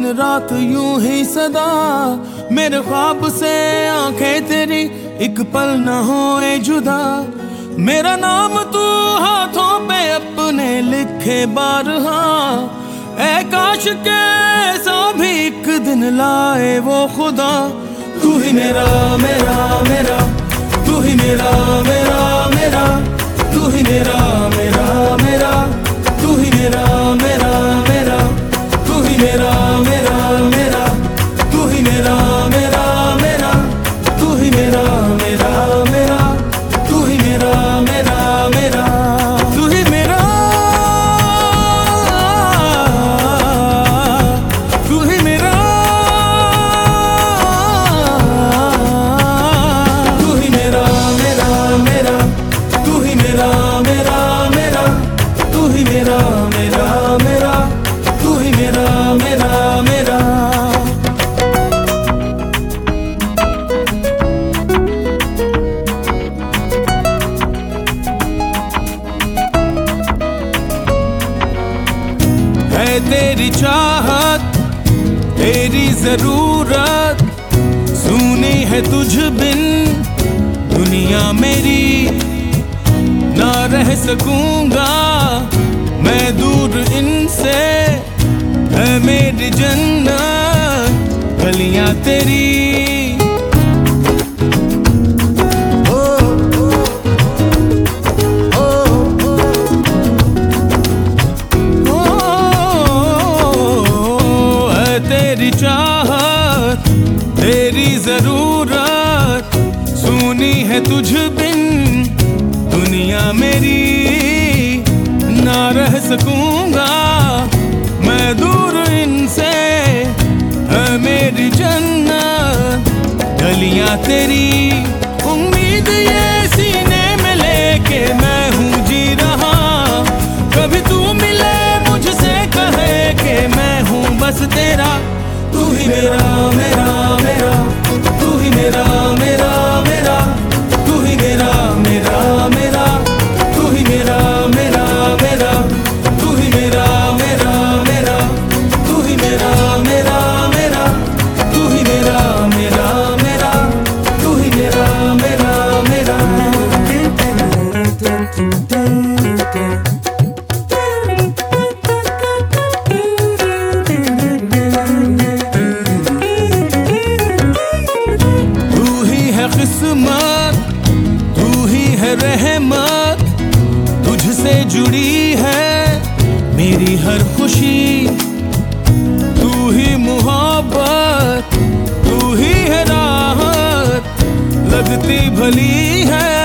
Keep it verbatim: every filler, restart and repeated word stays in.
रात यूं ही सदा, मेरे ख्वाब से आंखें तेरी एक पल न होए जुदा। मेरा नाम तू हाथों पे अपने लिखे बारहा, ऐ काश के ऐसा भी एक दिन लाए वो खुदा। तू ही मेरा मेरा मेरा, तू ही मेरा मेरा मेरा, तू ही मेरा मेरा मेरा, तू ही मेरा मेरा मेरा, तू ही मेरा मेरा मेरा, तू ही मेरा मेरा मेरा, तू ही मेरा मेरा मेरा, तू ही मेरा मेरा मेरा, तू ही मेरा, तू ही मेरा, तू ही मेरा मेरा मेरा, तू ही मेरा मेरा मेरा, तू ही मेरा मेरा मेरा, तू ही मेरा मेरा मेरा। है तेरी चाहत तेरी जरूरत, सुनी है तुझ बिन दुनिया मेरी, ना रह सकूंगा मैं दूर इनसे, है मेरी जन्नत गलियां तेरी। तेरी चाहत तेरी जरूरत, सुनी है तुझ बिन दुनिया मेरी, ना रह सकूंगा मैं दूर इनसे, है मेरी जन्नत गलियां तेरी। उम्मीद ये सीने में लेके मैं हूँ जी रहा, कभी तू मिले मुझसे कहे कि मैं हूँ बस तेरा। तू ही मेरा मेरा मेरा, तू ही मेरा मेरा मेरा, तू ही मेरा मेरा मेरा, तू ही मेरा मेरा मेरा, तू ही मेरा मेरा मेरा, तू ही मेरा मेरा मेरा, तू ही मेरा मेरा मेरा, तू ही मेरा मेरा मेरा। किस्मत तू ही है रहमत, तुझसे जुड़ी है मेरी हर खुशी, तू ही मोहब्बत तू ही है राहत, लगती भली है